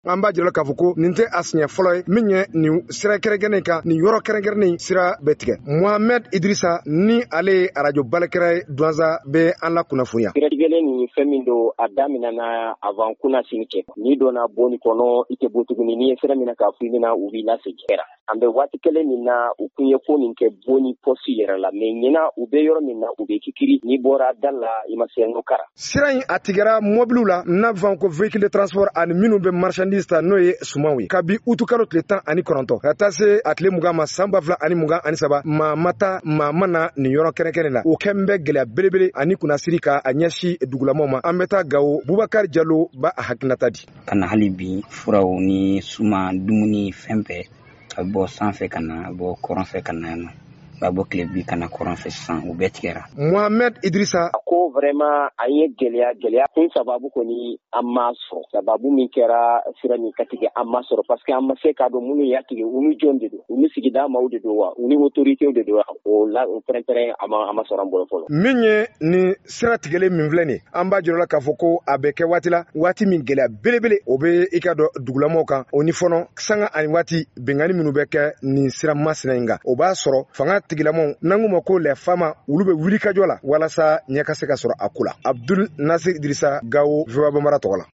an b'a jira k'a fɔ ko nin tɛ a siɲɛ fɔlɔ ye min ye nin sira kɛrɛnkɛrɛnnen kan nin yɔrɔ kɛrɛnkɛrɛnnen sira bɛ tigɛ. Mohamed Idrissa ni ale ye radio balakɛra ye Douentza bɛ an la kunnafoniya. Siratigɛlen nin fɛn min don a daminɛna avant kuna sini cɛ. N'i donna bonni kɔnɔ i tɛ bɔ tuguni n'i ye sira minɛ k'a fɔ i bɛna u b'i lasegin. An bɛ waati kelen min na u kun ye ko nin kɛ bonni poste yɛrɛ la mais ɲinan u bɛ yɔrɔ min na u bɛ kikiri n'i bɔra da la i ma se n'o kara. Sira in a tigɛra mobiliw la n'a fɔ ko véhicule de transport ani minnu bɛ marchandise ta n'o ye sumanw ye kabi utu kalo tile 19 ka taa se a tile 20 ma san 2023 maa ma taa maa ma na nin yɔrɔ kɛrɛnkɛrɛn la o kɛn bɛ gɛlɛya belebele ani kunnasiri ka a ɲɛsi dugulamaw ma an bɛ taa Gawo Bubakari Jalo ba a hakilinata di. Kana hali bi furaw ni suma dumuni fɛn bɛɛ a bɔ sanfɛ ka na bɔ kɔrɔn fɛ ka na yan nɔ ba bɔ tile bi kana kɔrɔn fɛ sisan u bɛɛ tigɛra. Mohamed Idrissa ko vraiment an ye gɛlɛya kun sababu kɔni an ma sɔrɔ sababu min kɛra sira min ka tigɛ an ma sɔrɔ parce que an ma se k'a dɔn minnu y'a tigɛ u ni jɔn de don u ni sigida maaw de don wa u ni autorités de don wa o la o pɛrɛn-pɛrɛn a ma sɔrɔ an bolo fɔlɔ. Min ye nin sira tigɛlen min filɛ nin an b'a jira k'a fɔ ko a bɛ kɛ waati la waati min gɛlɛya belebele o bɛ i ka dɔn dugulamaw kan o ni fɔlɔ sanga ani waati bɛnkanni minnu bɛ kɛ nin sira masina in kan o b'a sɔrɔ fanga tigilamaw n'an k'u ma ko les femmes olu bɛ wuli kajɔ la walasa ɲɛ ka se ka sɔrɔ a ko la. Abdul Nasir Idrissa Gawo VOA Bambara tɔgɔ la.